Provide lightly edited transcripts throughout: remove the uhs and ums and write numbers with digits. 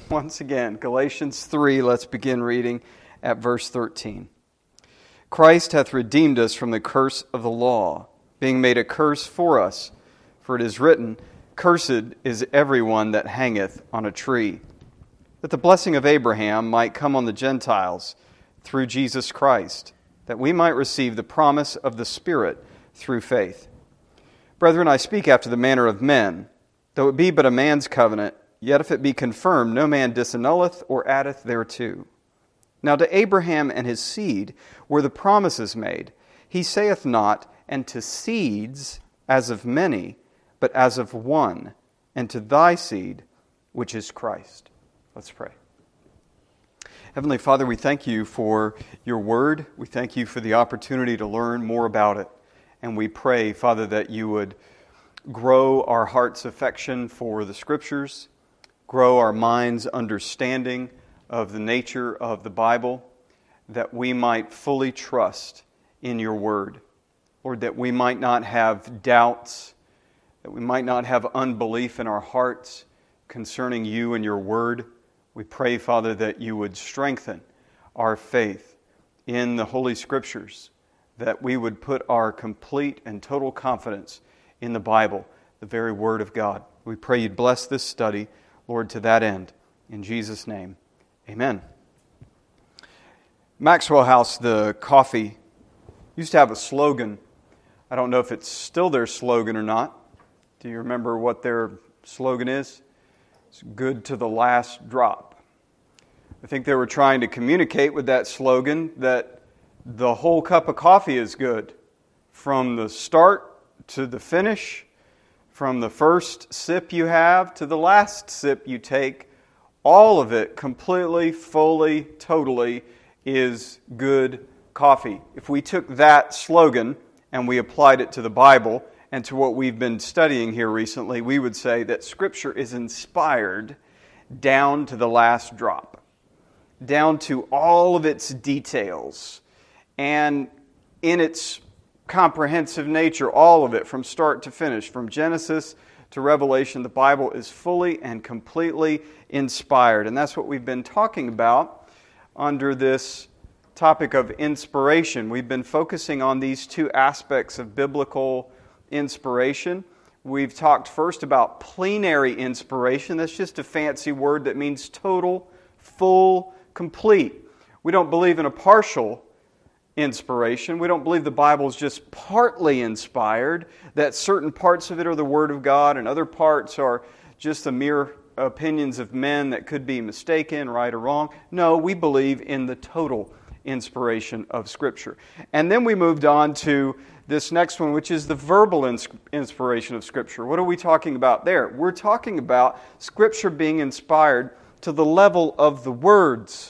once again. Galatians 3, let's begin reading at verse 13. Christ hath redeemed us from the curse of the law, being made a curse for us. For it is written, Cursed is every one that hangeth on a tree, that the blessing of Abraham might come on the Gentiles through Jesus Christ, that we might receive the promise of the Spirit through faith. Brethren, I speak after the manner of men, though it be but a man's covenant, yet if it be confirmed, no man disannulleth or addeth thereto. Now to Abraham and his seed were the promises made. He saith not, and to seeds as of many, but as of one, and to thy seed, which is Christ. Let's pray. Heavenly Father, we thank you for your word. We thank you for the opportunity to learn more about it. And we pray, Father, that you would grow our heart's affection for the Scriptures, grow our mind's understanding of the nature of the Bible, that we might fully trust in your word. Lord, that we might not have doubts, that we might not have unbelief in our hearts concerning you and your word. We pray, Father, that you would strengthen our faith in the Holy Scriptures, that we would put our complete and total confidence in the Bible, the very Word of God. We pray you'd bless this study, Lord, to that end. In Jesus' name, amen. Maxwell House, the coffee, used to have a slogan. I don't know if it's still their slogan or not. Do you remember what their slogan is? It's good to the last drop. I think they were trying to communicate with that slogan that the whole cup of coffee is good. From the start to the finish, from the first sip you have to the last sip you take, all of it completely, fully, totally is good coffee. If we took that slogan and we applied it to the Bible and to what we've been studying here recently, we would say that Scripture is inspired down to the last drop, down to all of its details, and in its comprehensive nature, all of it from start to finish, from Genesis to Revelation, the Bible is fully and completely inspired. And that's what we've been talking about under this topic of inspiration. We've been focusing on these two aspects of biblical inspiration. We've talked first about plenary inspiration. That's just a fancy word that means total, full, complete. We don't believe in a partial inspiration. We don't believe the Bible is just partly inspired, that certain parts of it are the Word of God and other parts are just the mere opinions of men that could be mistaken, right or wrong. No, we believe in the total inspiration of Scripture. And then we moved on to this next one, which is the verbal inspiration of Scripture. What are we talking about there? We're talking about Scripture being inspired to the level of the words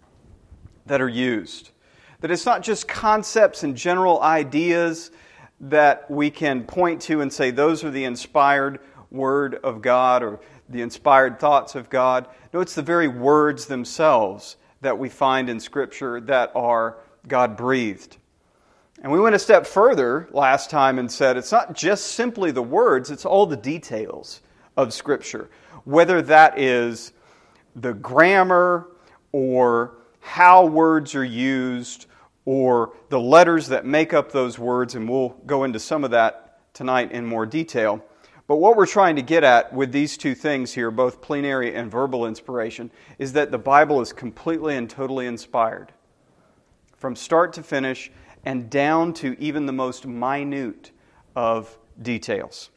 that are used. That it's not just concepts and general ideas that we can point to and say those are the inspired Word of God or the inspired thoughts of God. No, it's the very words themselves that we find in Scripture that are God-breathed. And we went a step further last time and said it's not just simply the words, it's all the details of Scripture. Whether that is the grammar or how words are used or the letters that make up those words, and we'll go into some of that tonight in more detail. But what we're trying to get at with these two things here, both plenary and verbal inspiration, is that the Bible is completely and totally inspired. From start to finish, and down to even the most minute of details.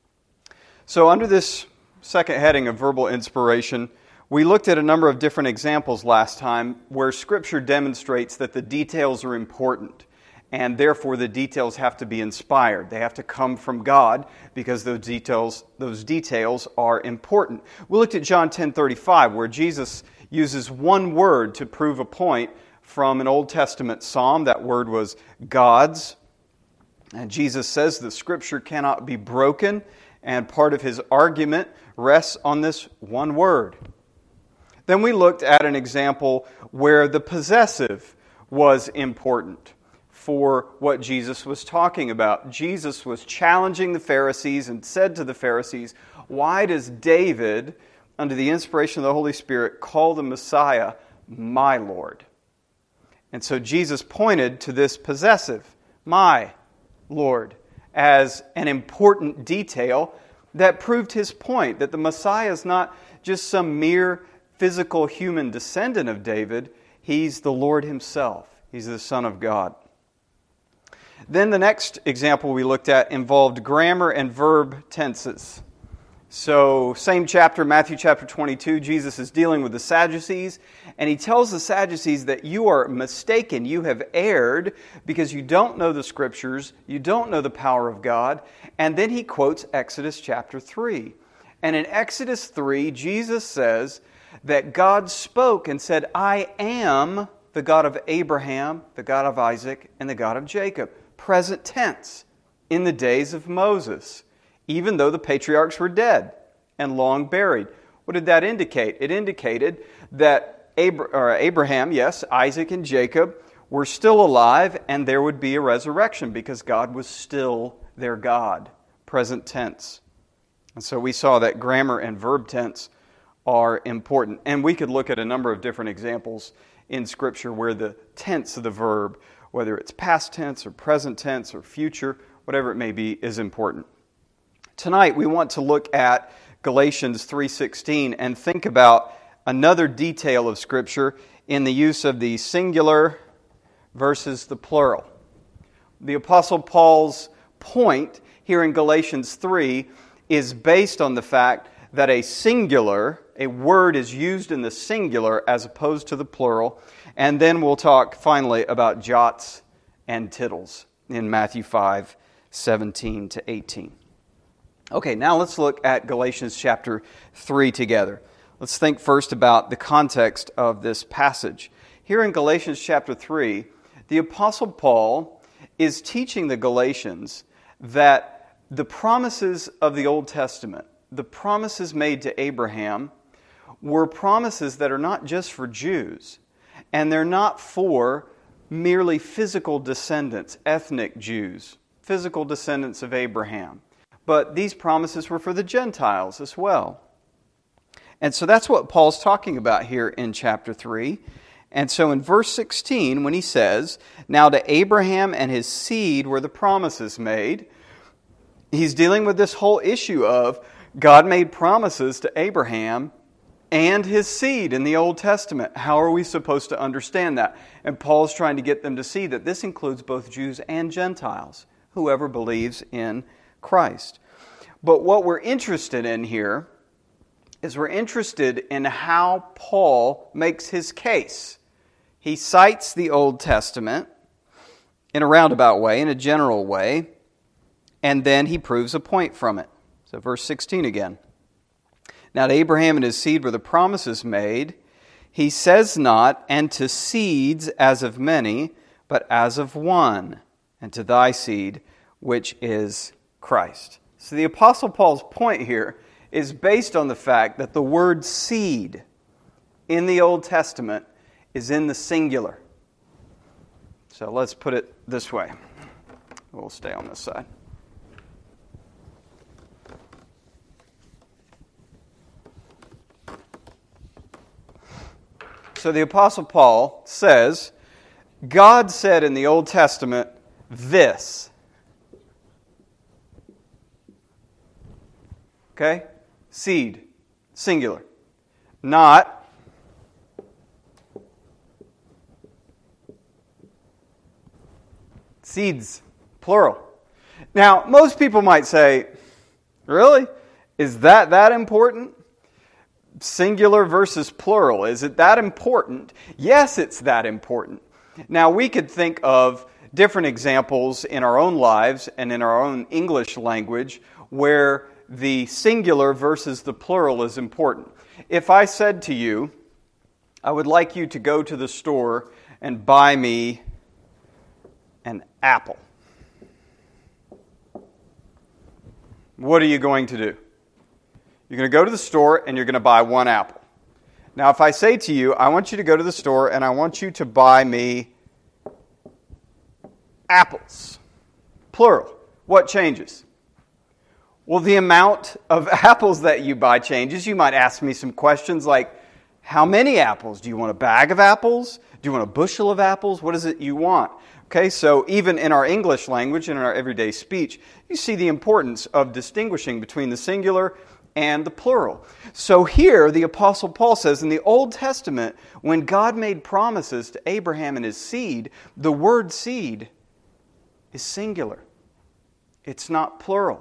So under this second heading of verbal inspiration, we looked at a number of different examples last time where Scripture demonstrates that the details are important, and therefore the details have to be inspired. They have to come from God because those details are important. We looked at John 10:35, where Jesus uses one word to prove a point from an Old Testament psalm. That word was God's. And Jesus says the Scripture cannot be broken, and part of his argument rests on this one word. Then we looked at an example where the possessive was important for what Jesus was talking about. Jesus was challenging the Pharisees and said to the Pharisees, why does David under the inspiration of the Holy Spirit, call the Messiah my Lord. And so Jesus pointed to this possessive, my Lord, as an important detail that proved his point, that the Messiah is not just some mere physical human descendant of David. He's the Lord himself. He's the Son of God. Then the next example we looked at involved grammar and verb tenses. So, same chapter, Matthew chapter 22, Jesus is dealing with the Sadducees, and he tells the Sadducees that you are mistaken, you have erred, because you don't know the Scriptures, you don't know the power of God. And then he quotes Exodus chapter 3. And in Exodus 3, Jesus says that God spoke and said, I am the God of Abraham, the God of Isaac, and the God of Jacob. Present tense, in the days of Moses, even though the patriarchs were dead and long buried. What did that indicate? It indicated that Abraham, yes, Isaac and Jacob were still alive, and there would be a resurrection because God was still their God. Present tense. And so we saw that grammar and verb tense are important. And we could look at a number of different examples in Scripture where the tense of the verb, whether it's past tense or present tense or future, whatever it may be, is important. Tonight we want to look at Galatians 3:16 and think about another detail of Scripture in the use of the singular versus the plural. The Apostle Paul's point here in Galatians 3 is based on the fact that a word is used in the singular as opposed to the plural. And then we'll talk finally about jots and tittles in Matthew 5:17 to 18. Okay, now let's look at Galatians chapter 3 together. Let's think first about the context of this passage. Here in Galatians chapter 3, the Apostle Paul is teaching the Galatians that the promises of the Old Testament, the promises made to Abraham, were promises that are not just for Jews, and they're not for merely physical descendants, ethnic Jews, physical descendants of Abraham. But these promises were for the Gentiles as well. And so that's what Paul's talking about here in chapter 3. And so in verse 16, when he says, now to Abraham and his seed were the promises made, he's dealing with this whole issue of God made promises to Abraham and his seed in the Old Testament. How are we supposed to understand that? And Paul's trying to get them to see that this includes both Jews and Gentiles, whoever believes in Christ. But what we're interested in here is we're interested in how Paul makes his case. He cites the Old Testament in a roundabout way, in a general way, and then he proves a point from it. So verse 16 again. Now to Abraham and his seed were the promises made. He says not, and to seeds as of many, but as of one, and to thy seed, which is Christ. So the Apostle Paul's point here is based on the fact that the word seed in the Old Testament is in the singular. So let's put it this way. We'll stay on this side. So the Apostle Paul says, God said in the Old Testament this. Okay? Seed, singular. Not seeds, plural. Now, most people might say, really? Is that important? Singular versus plural. Is it that important? Yes, it's that important. Now, we could think of different examples in our own lives and in our own English language where the singular versus the plural is important. If I said to you, I would like you to go to the store and buy me an apple. What are you going to do? You're going to go to the store and you're going to buy one apple. Now, if I say to you, I want you to go to the store and I want you to buy me apples, plural, what changes? Well, the amount of apples that you buy changes. You might ask me some questions like, how many apples? Do you want a bag of apples? Do you want a bushel of apples? What is it you want? Okay, so even in our English language and in our everyday speech, you see the importance of distinguishing between the singular and the plural. So here, the Apostle Paul says, in the Old Testament, when God made promises to Abraham and his seed, the word seed is singular. It's not plural.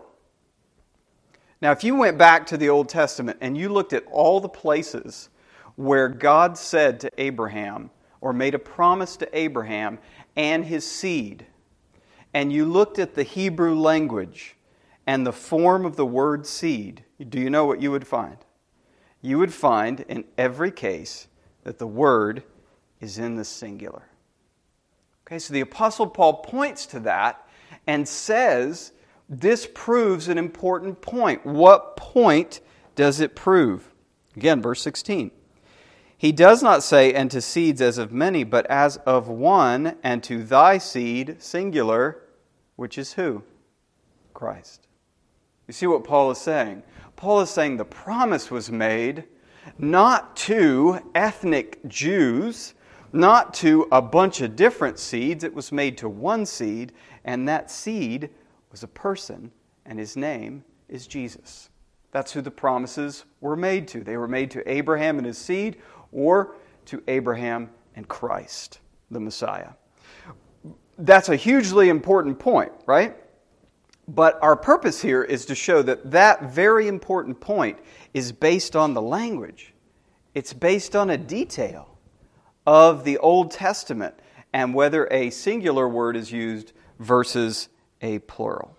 Now, if you went back to the Old Testament and you looked at all the places where God said to Abraham, or made a promise to Abraham and his seed, and you looked at the Hebrew language and the form of the word seed, do you know what you would find? You would find in every case that the word is in the singular. Okay, so the Apostle Paul points to that and says this proves an important point. What point does it prove? Again, verse 16. He does not say, and to seeds as of many, but as of one, and to thy seed, singular, which is who? Christ. You see what Paul is saying? Paul is saying the promise was made not to ethnic Jews, not to a bunch of different seeds. It was made to one seed, and that seed was a person, and his name is Jesus. That's who the promises were made to. They were made to Abraham and his seed, or to Abraham and Christ, the Messiah. That's a hugely important point, right? But our purpose here is to show that that very important point is based on the language. It's based on a detail of the Old Testament and whether a singular word is used versus a plural.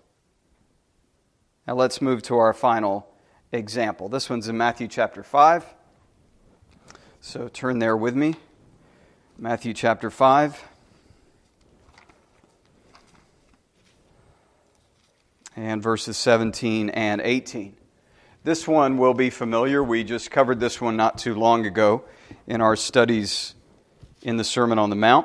Now let's move to our final example. This one's in Matthew chapter 5. So turn there with me. Matthew chapter 5. And verses 17 and 18. This one will be familiar. We just covered this one not too long ago in our studies in the Sermon on the Mount.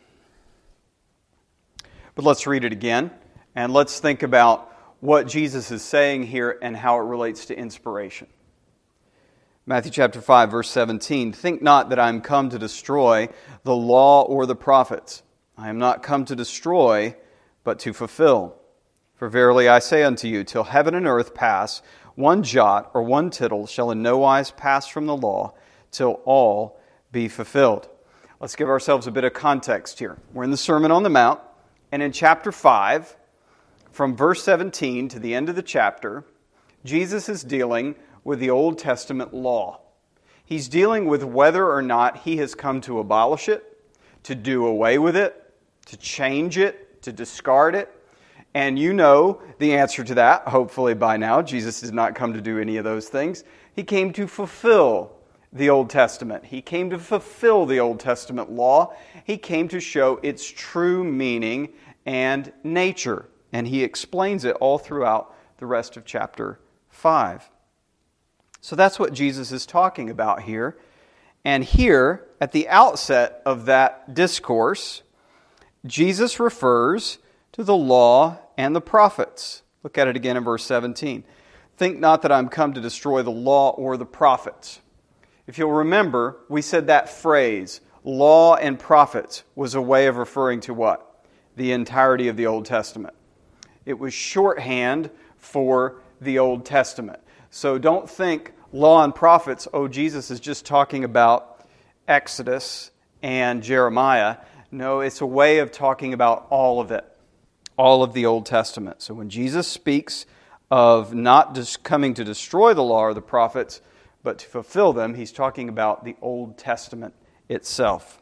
But let's read it again, and let's think about what Jesus is saying here and how it relates to inspiration. Matthew chapter 5, verse 17. Think not that I am come to destroy the law or the prophets. I am not come to destroy, but to fulfill. For verily I say unto you, till heaven and earth pass, one jot or one tittle shall in no wise pass from the law, till all be fulfilled. Let's give ourselves a bit of context here. We're in the Sermon on the Mount, and in chapter 5, from verse 17 to the end of the chapter, Jesus is dealing with the Old Testament law. He's dealing with whether or not he has come to abolish it, to do away with it, to change it, to discard it. And you know the answer to that, hopefully by now. Jesus did not come to do any of those things. He came to fulfill the Old Testament. He came to fulfill the Old Testament law. He came to show its true meaning and nature. And he explains it all throughout the rest of chapter 5. So that's what Jesus is talking about here. And here, at the outset of that discourse, Jesus refers to the law and the prophets. Look at it again in verse 17. Think not that I'm come to destroy the law or the prophets. If you'll remember, we said that phrase, law and prophets, was a way of referring to what? The entirety of the Old Testament. It was shorthand for the Old Testament. So don't think law and prophets, oh, Jesus is just talking about Exodus and Jeremiah. No, it's a way of talking about all of it, all of the Old Testament. So when Jesus speaks of not just coming to destroy the law or the prophets, but to fulfill them, he's talking about the Old Testament itself.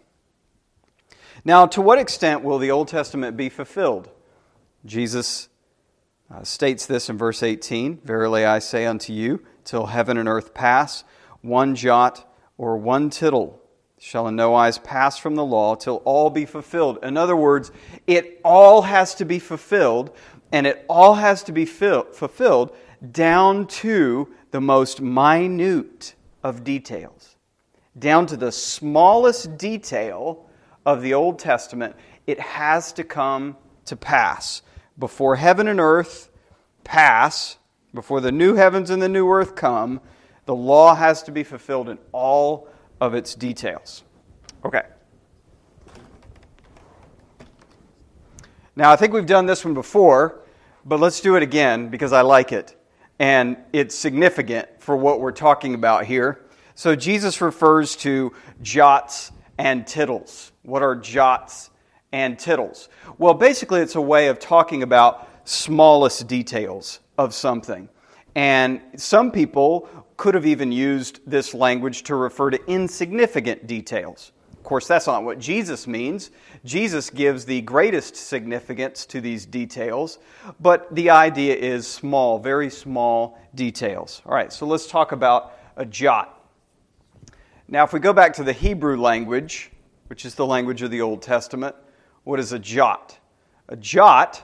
Now, to what extent will the Old Testament be fulfilled? Jesus states this in verse 18, Verily I say unto you, till heaven and earth pass, one jot or one tittle shall in no wise pass from the law till all be fulfilled. In other words, it all has to be fulfilled, and it all has to be fulfilled down to the most minute of details. Down to the smallest detail of the Old Testament, it has to come to pass. Before heaven and earth pass, Before the new heavens and the new earth come, the law has to be fulfilled in all of its details. Okay. Now, I think we've done this one before, but let's do it again because I like it. And it's significant for what we're talking about here. So Jesus refers to jots and tittles. What are jots and tittles? Well, basically it's a way of talking about smallest details of something. And some people could have even used this language to refer to insignificant details. Of course, that's not what Jesus means. Jesus gives the greatest significance to these details, but the idea is small, very small details. All right, so let's talk about a jot. Now, if we go back to the Hebrew language, which is the language of the Old Testament, what is a jot? A jot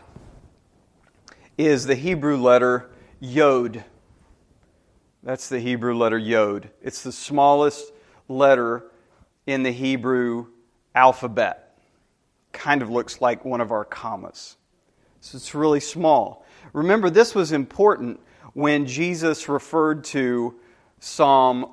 is the Hebrew letter Yod. That's the Hebrew letter Yod. It's the smallest letter in the Hebrew alphabet. Kind of looks like one of our commas. So it's really small. Remember, this was important when Jesus referred to Psalm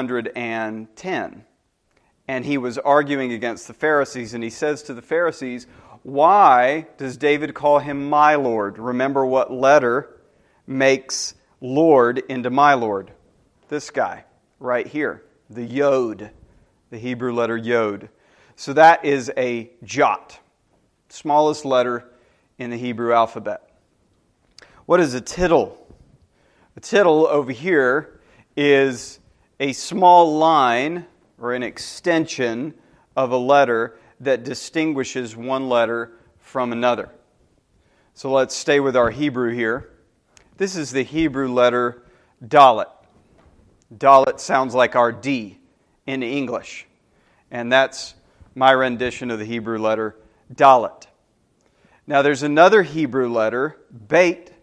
110. And he was arguing against the Pharisees, and he says to the Pharisees, why does David call him my Lord? Remember what letter makes Lord into my Lord? This guy right here, the Yod, the Hebrew letter Yod. So that is a jot, smallest letter in the Hebrew alphabet. What is a tittle? A tittle over here is a small line or an extension of a letter that distinguishes one letter from another. So let's stay with our Hebrew here. This is the Hebrew letter Dalet. Dalet sounds like our D in English. And that's my rendition of the Hebrew letter Dalet. Now there's another Hebrew letter, Beit,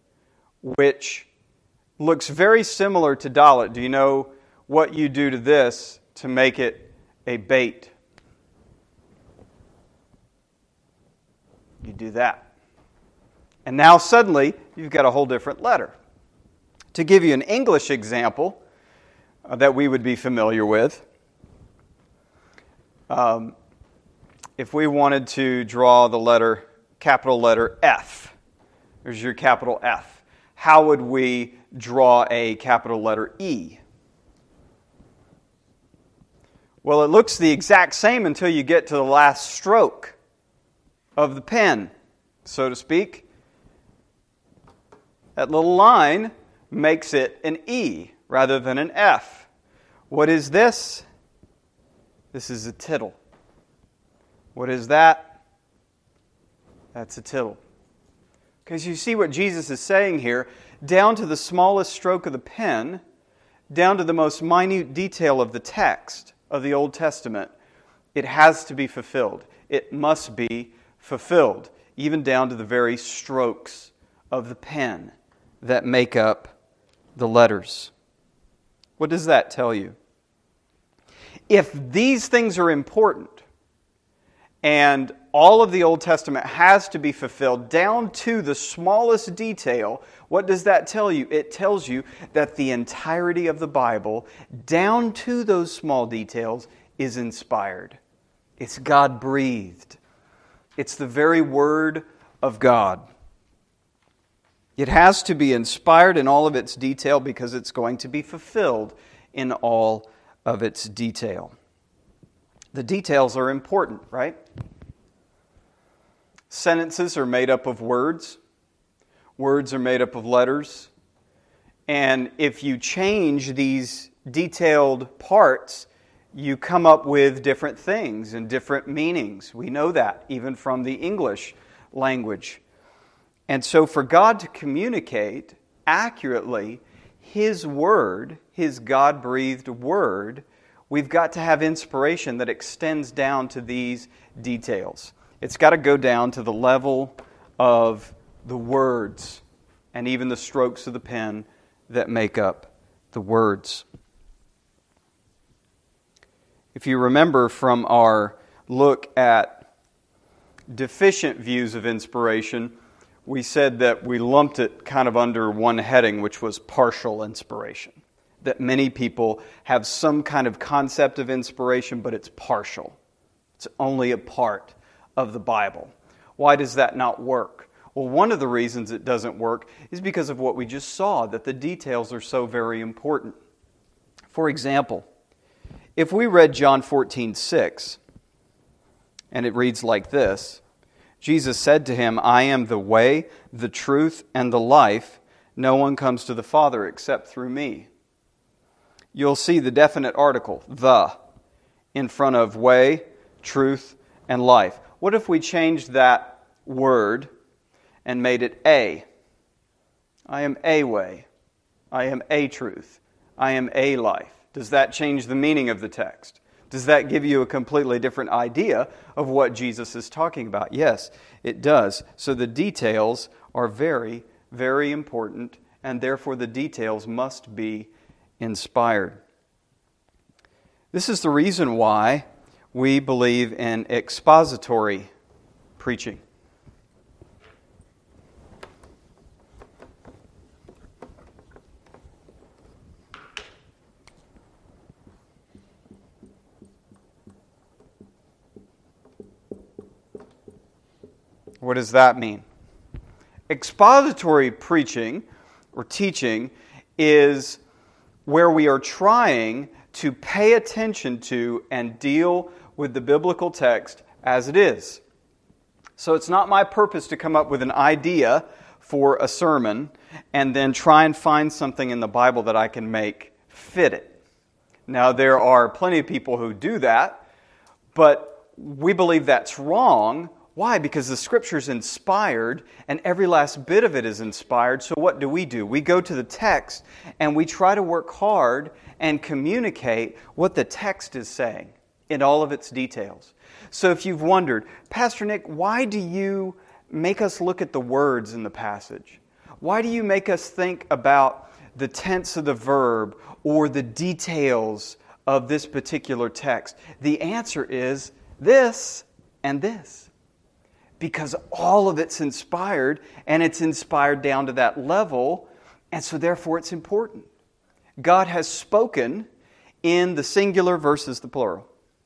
which looks very similar to Dalet. Do you know what you do to this to make it a Beit? You do that. And now suddenly you've got a whole different letter. To give you an English example that we would be familiar with, if we wanted to draw the capital letter F, there's your capital F, how would we draw a capital letter E? Well, it looks the exact same until you get to the last stroke of the pen, so to speak. That little line makes it an E rather than an F. What is this? This is a tittle. What is that? That's a tittle. Because you see what Jesus is saying here, down to the smallest stroke of the pen, down to the most minute detail of the text of the Old Testament, it has to be fulfilled. It must be fulfilled, even down to the very strokes of the pen that make up the letters. What does that tell you? If these things are important, and all of the Old Testament has to be fulfilled down to the smallest detail, what does that tell you? It tells you that the entirety of the Bible, down to those small details, is inspired. It's God-breathed. It's the very Word of God. It has to be inspired in all of its detail because it's going to be fulfilled in all of its detail. The details are important, right? Sentences are made up of words. Words are made up of letters. And if you change these detailed parts, you come up with different things and different meanings. We know that even from the English language. And so for God to communicate accurately His Word, His God-breathed Word, we've got to have inspiration that extends down to these details. It's got to go down to the level of the words and even the strokes of the pen that make up the words. If you remember from our look at deficient views of inspiration, we said that we lumped it kind of under one heading, which was partial inspiration. That many people have some kind of concept of inspiration, but it's partial. It's only a part of the Bible. Why does that not work? Well, one of the reasons it doesn't work is because of what we just saw, that the details are so very important. For example, if we read John 14:6, and it reads like this, Jesus said to him, I am the way, the truth, and the life. No one comes to the Father except through me. You'll see the definite article, the, in front of way, truth, and life. What if we changed that word and made it a? I am a way. I am a truth. I am a life. Does that change the meaning of the text? Does that give you a completely different idea of what Jesus is talking about? Yes, it does. So the details are very, very important, and therefore the details must be inspired. This is the reason why we believe in expository preaching. What does that mean? Expository preaching or teaching is where we are trying to pay attention to and deal with the biblical text as it is. So it's not my purpose to come up with an idea for a sermon and then try and find something in the Bible that I can make fit it. Now, there are plenty of people who do that, but we believe that's wrong. Why? Because the Scripture is inspired, and every last bit of it is inspired. So what do? We go to the text, and we try to work hard and communicate what the text is saying in all of its details. So if you've wondered, Pastor Nick, why do you make us look at the words in the passage? Why do you make us think about the tense of the verb or the details of this particular text? The answer is this and this. Because all of it's inspired, and it's inspired down to that level, and so therefore it's important. God has spoken in the singular versus the plural.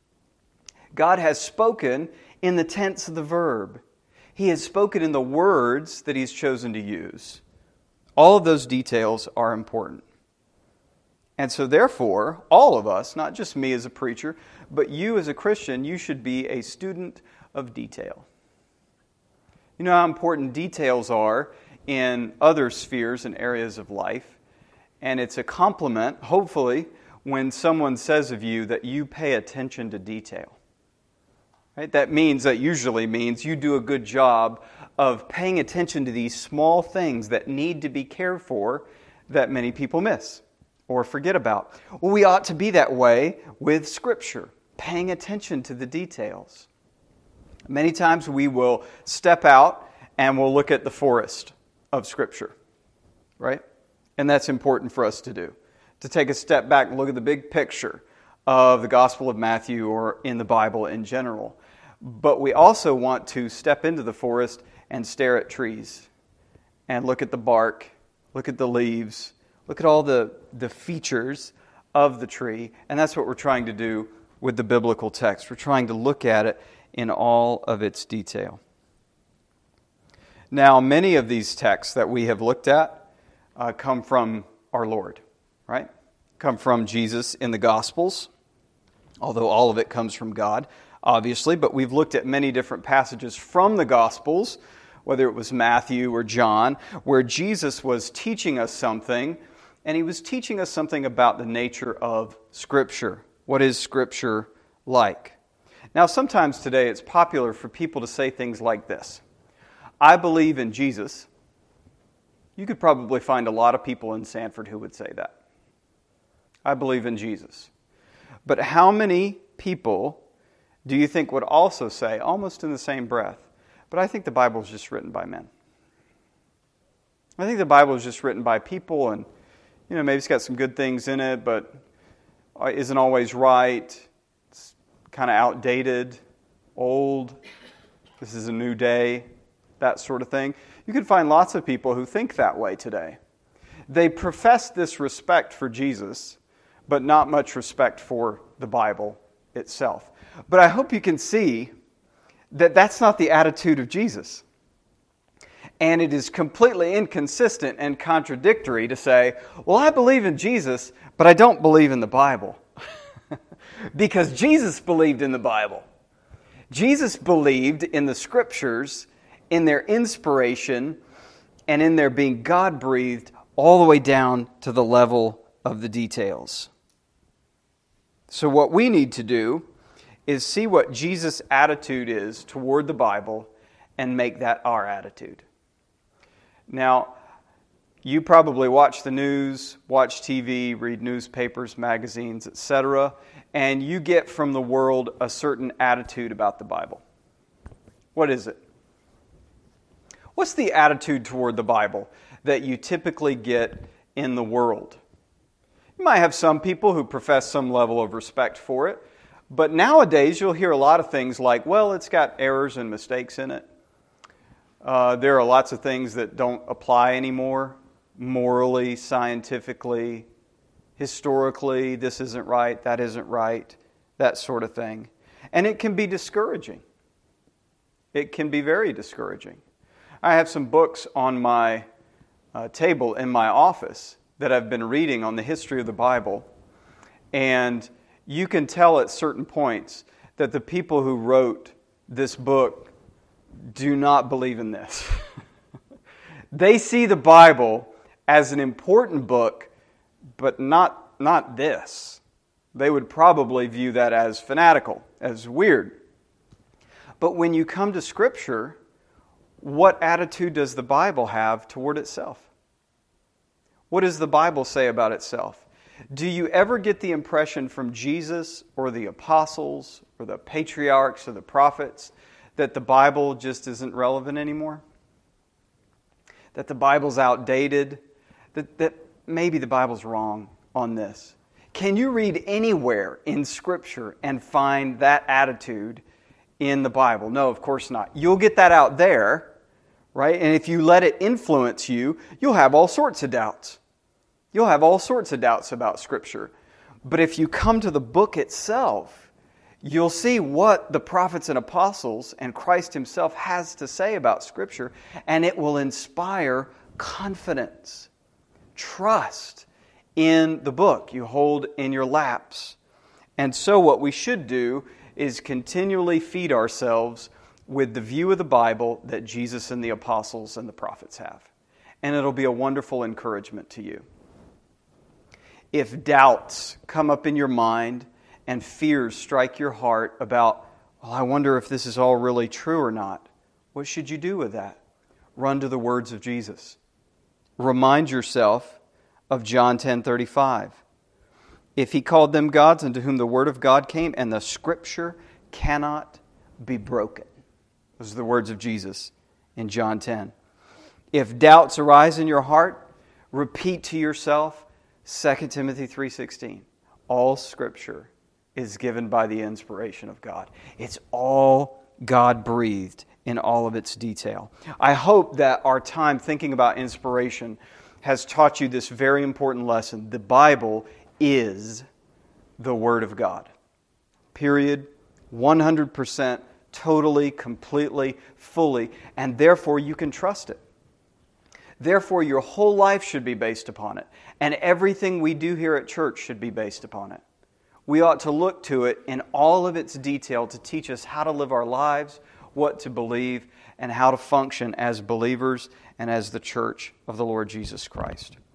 God has spoken in the tense of the verb. He has spoken in the words that He's chosen to use. All of those details are important. And so therefore, all of us, not just me as a preacher, but you as a Christian, you should be a student of detail. You know how important details are in other spheres and areas of life. And it's a compliment, hopefully, when someone says of you that you pay attention to detail. Right? That usually means you do a good job of paying attention to these small things that need to be cared for that many people miss or forget about. Well, we ought to be that way with Scripture, paying attention to the details. Many times we will step out and we'll look at the forest of Scripture, right? And that's important for us to do. To take a step back and look at the big picture of the Gospel of Matthew or in the Bible in general. But we also want to step into the forest and stare at trees and look at the bark, look at the leaves, look at all the features of the tree. And that's what we're trying to do with the biblical text. We're trying to look at it in all of its detail. Now, many of these texts that we have looked at come from our Lord, right? Come from Jesus in the Gospels, although all of it comes from God, obviously. But we've looked at many different passages from the Gospels, whether it was Matthew or John, where Jesus was teaching us something, and He was teaching us something about the nature of Scripture. What is Scripture like? Now, sometimes today it's popular for people to say things like this. I believe in Jesus. You could probably find a lot of people in Sanford who would say that. I believe in Jesus. But how many people do you think would also say, almost in the same breath, but I think the Bible is just written by men? I think the Bible is just written by people, and maybe it's got some good things in it, but isn't always right. Kind of outdated, old, this is a new day, that sort of thing. You can find lots of people who think that way today. They profess this respect for Jesus, but not much respect for the Bible itself. But I hope you can see that that's not the attitude of Jesus. And it is completely inconsistent and contradictory to say, well, I believe in Jesus, but I don't believe in the Bible. Because Jesus believed in the Bible. Jesus believed in the Scriptures, in their inspiration, and in their being God-breathed all the way down to the level of the details. So what we need to do is see what Jesus' attitude is toward the Bible and make that our attitude. Now, you probably watch the news, watch TV, read newspapers, magazines, etc., and you get from the world a certain attitude about the Bible. What is it? What's the attitude toward the Bible that you typically get in the world? You might have some people who profess some level of respect for it, but nowadays you'll hear a lot of things like, well, it's got errors and mistakes in it. There are lots of things that don't apply anymore, morally, scientifically, historically, this isn't right, that isn't right, that sort of thing. And it can be discouraging. It can be very discouraging. I have some books on my table in my office that I've been reading on the history of the Bible, and you can tell at certain points that the people who wrote this book do not believe in this. They see the Bible as an important book, but not this. They would probably view that as fanatical, as weird. But when you come to Scripture, what attitude does the Bible have toward itself? What does the Bible say about itself? Do you ever get the impression from Jesus or the apostles or the patriarchs or the prophets that the Bible just isn't relevant anymore? That the Bible's outdated? That maybe the Bible's wrong on this? Can you read anywhere in Scripture and find that attitude in the Bible? No, of course not. You'll get that out there, right? And if you let it influence you, you'll have all sorts of doubts. You'll have all sorts of doubts about Scripture. But if you come to the book itself, you'll see what the prophets and apostles and Christ Himself has to say about Scripture, and it will inspire confidence, trust in the book you hold in your laps. And so what we should do is continually feed ourselves with the view of the Bible that Jesus and the apostles and the prophets have. And it'll be a wonderful encouragement to you. If doubts come up in your mind and fears strike your heart about, well, I wonder if this is all really true or not, what should you do with that? Run to the words of Jesus. Remind yourself of John 10:35. If He called them gods unto whom the word of God came, and the Scripture cannot be broken. Those are the words of Jesus in John 10. If doubts arise in your heart, repeat to yourself 2 Timothy 3:16. All Scripture is given by the inspiration of God. It's all God-breathed in all of its detail. I hope that our time thinking about inspiration has taught you this very important lesson. The Bible is the Word of God. Period. 100%, totally, completely, fully, and therefore you can trust it. Therefore, your whole life should be based upon it, and everything we do here at church should be based upon it. We ought to look to it in all of its detail to teach us how to live our lives, what to believe, and how to function as believers and as the church of the Lord Jesus Christ.